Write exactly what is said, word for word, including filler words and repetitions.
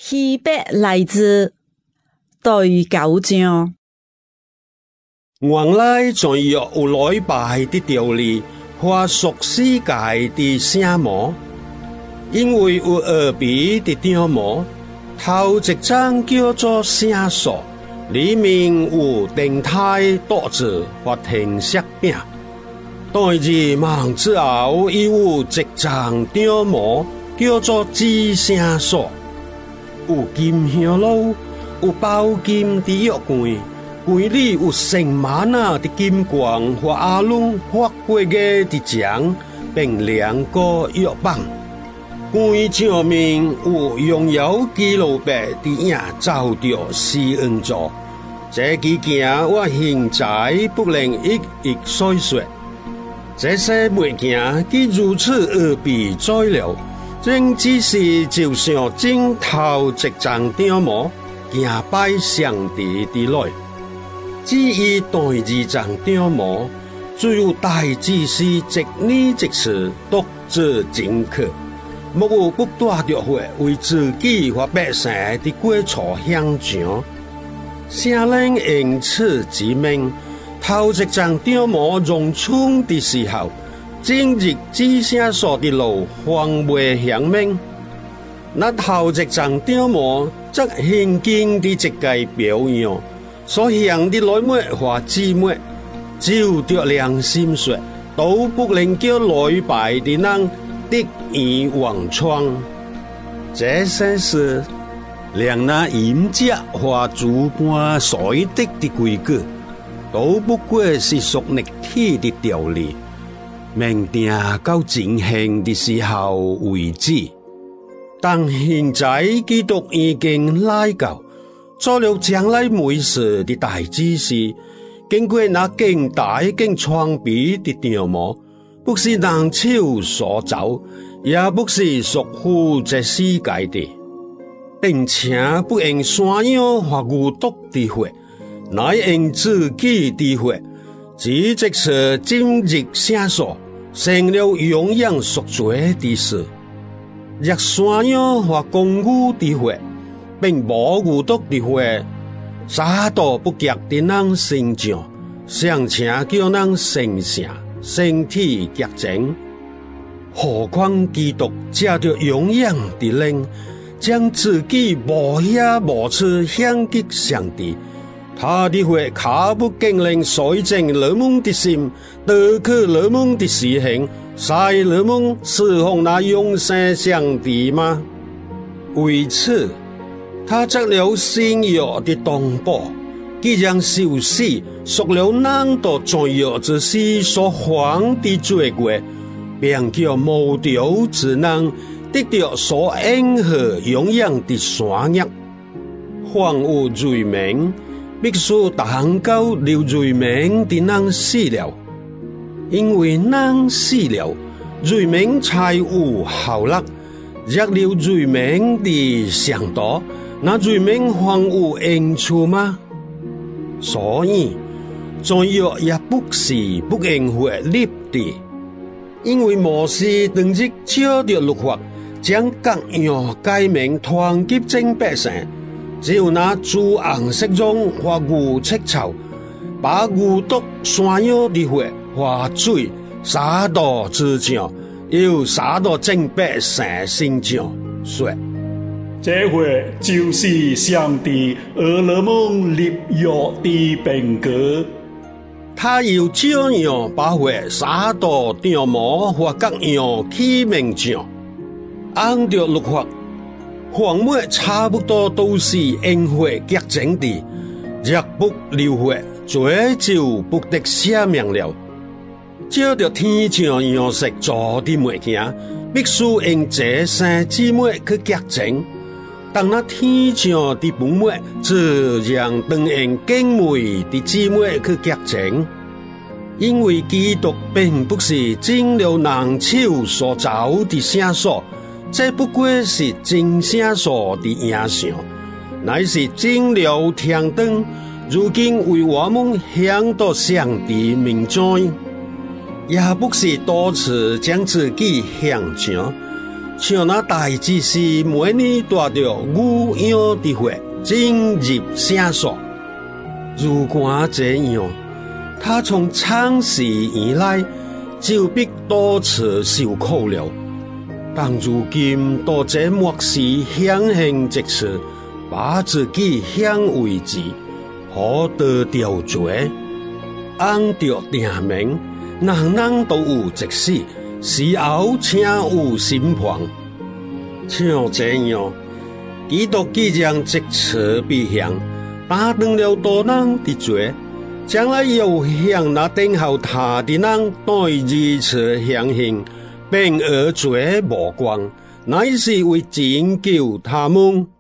西北来自對九章， 原來仲有有禮拜的道理和屬世界的聖魔，因為有二比的張魔，頭一章叫做聖所，裡面有定態桌子和停石餅。代志忙之後，又有一章張魔，叫做至聖所，有金香爐，有包金的約櫃，櫃裡有聖瑪納的金光和亞倫發過嘅的杖，並兩個約棒。櫃上面有擁有基路伯的影照着施恩座，這幾件我現在不能一一細說。這些物件既如此而被宰了，正只是就像正頭一張張魔行拜上帝的來。至於第二張張魔，只有大祭司即呢即時獨自進去，沒有不帶着血為自己和百姓的過錯獻上。聖靈因此指明，頭一張張魔熔衝的時候，正入至聖所的路方未響明。那頭一張張魔則現今的這個表樣，所向的來末和姊妹，照着良心說，都不能叫來拜的人得以忘川。這些事，連那飲食和主伴所得的規矩，都不過是屬肉體的道理，明定到進行的時候為止。但現在基督已經來到，做了將來每事的大祭司，經過那更大更創比的張魔，不是人手所造，也不是屬乎這世界的，並且不用山羊和牛犢的血，乃用自己的血，只即是進入聖所，成了永遠贖罪的事。若山羊和公牛的血，並無牛犢的血，啥都不夾的人身上，尚且叫人身上身體潔淨，何況基督借着永遠的靈，將自己無瑕無疵獻給上帝。他的血可不僅能洗淨人們的心，得去人們的思行，使人們侍奉那永生上帝嗎？為此，他作了新約的當寶，既然受死，贖了人到罪惡之時所犯的罪過，並叫無掉之人得到所應許永遠的山岳。凡有罪名，必須等到了罪名的人死了，因為人死了，罪名才有效力。若了罪名的上多，那罪名還有益處嗎？所以罪惡也不是不應會立的，因為摩西當日照着律法，將各樣誡命傳給眾百姓。只有那豬紅色中和牛赤草，把牛犢山羊的血和水灑到之上，又灑到眾百姓身上，說： 這血就是上帝和人們立約的憑據。 他又這樣把血灑到張魔和各樣器皿上，按照律法，凡物差不多都是因血潔淨的，若不流血，罪就不得赦免了。照着天上樣式做的物件，必須用這些之物去潔淨。當那天上的本物，自然當用更美的之物去潔淨。因為基督並不是進了人手所造的聖所，這不過是真聖所的影像，乃是進了天堂，如今為我們向到上帝面前，也不是多次將自己獻上， 像那大祭司每年带着牛羊的血进入圣所，如果这样，他从创世以来就必多次受苦了。但如今到这末世享行即时，把自己献为祭，可得掉罪，按着定命，人人都有即死，死后请有审判。像这样，基督既然即时必向，打断了多人的罪，将来又向那等候他的人对二次相信，并而罪无光，乃是为拯救他们。